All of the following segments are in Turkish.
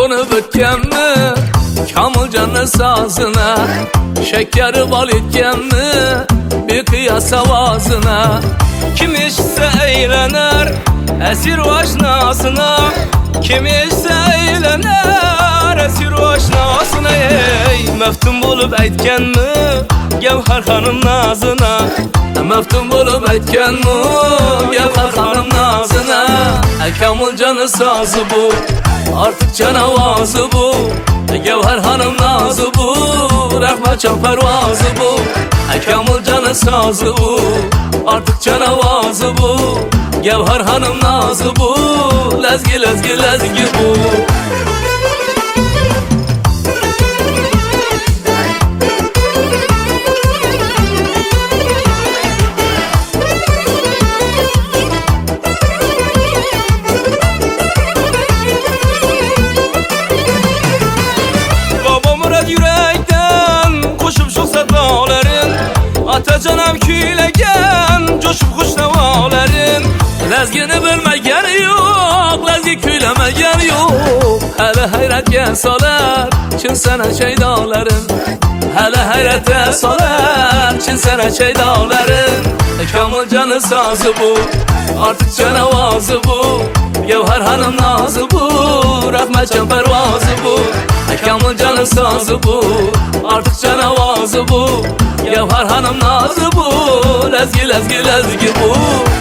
konup ötkenmi Kamilcanın sazına Şekeri bal etkenmi bir kıyas avazına Kim içse eğlenir esir aşnasına Kim içse eğlenir esir aşnasına Ey meftun bulup aytkenmi Gevher hanım nazına Meftun bulup aytkenmi Gevher hanım nazına Kamilcanın sazı bu artık canavazı bu Gevher hanım nazı bu Rahmet can pervazı bu Kamilcanın sazı bu artık canavazı bu Gevher hanım nazı bu Lezgi lezgi lezgi bu Atacanam küylegen coşup kuşnavaların Lezgini bilmegen yok lezgi küylemegen yok Hele hayretge salar çin sana şeydaların Hele hayrete salar çin sana şeydaların Kamilcanın sazı bu artık canavazı bu Gevher hanım nazı bu Rahmet can pervazı bu Kamilcanın sazı bu artık canavazı bu Gevher hanım nazı bu Lezgi lezgi lezgi bu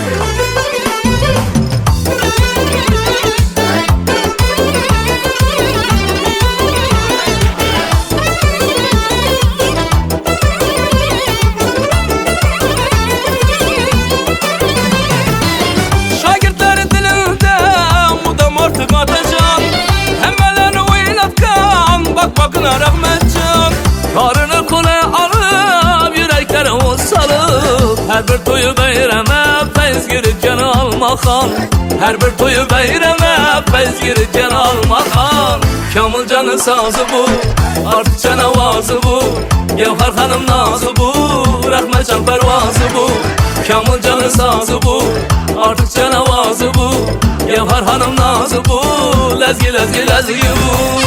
Şagirdleri dilinden mudam artık atacağım Hemmelerini oynatkan bak bakına rahmetcan Karını kolay alıp yürekleri salıp Her bir toyu beyreme feyz girirken almakan Her bir toyu beyreme feyz girirken almakan Kamilcanın sazı bu artık canavazı bu Gevher hanım nazı bu Rahmet can pervazı bu Kamilcanın sazı bu artık canavazı bu Gevher hanım nazı bu Lezgi lezgi lezgi bu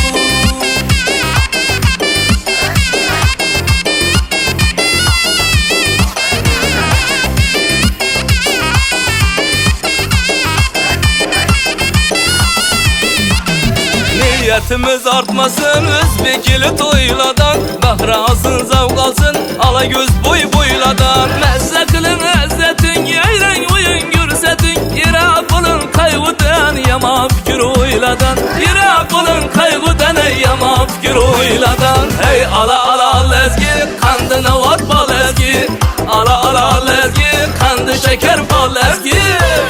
Niyetimiz artmasın özbekili toyladan Bahre alsın zavk alsın ala göz boy boyladan Mezze kılın ezzetin yayren oyun gürsetin Irak olun kaygıdan yama fikir oyladan Irak olun kaygıdan yama fikir oyladan Hey ala ala lezgi kandına vat bal lezgi Ala ala lezgi kandı şeker bal lezgi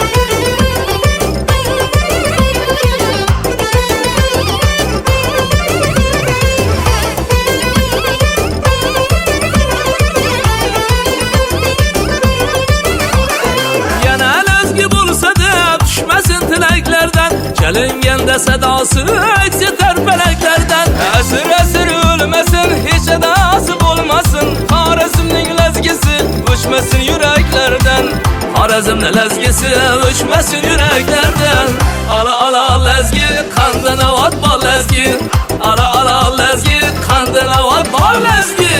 Gelingende sedası eksiter feleklerden Esir esir ölmesin hiç edası olmasın Harazim'in lezgisi uçmasın yüreklerden Harazim'in lezgisi uçmasın yüreklerden Ala ala lezgi kandına vat bal lezgi Ala ala lezgi kandına vat bal lezgi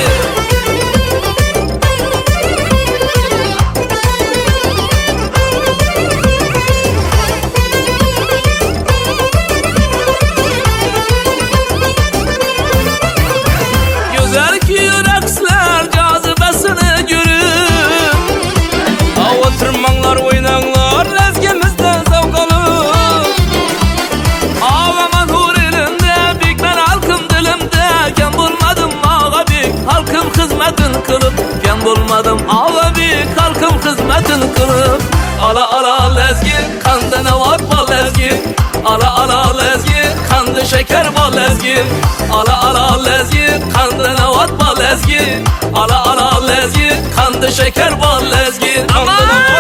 Ken bulmadım abi kalkım hizmetin kılıp Ala ala lezgi kandına vat bal lezgi Ala ala lezgi kandı şeker bal lezgi Ala ala lezgi kandına vat bal lezgi Ala ala lezgi kandı şeker bal lezgi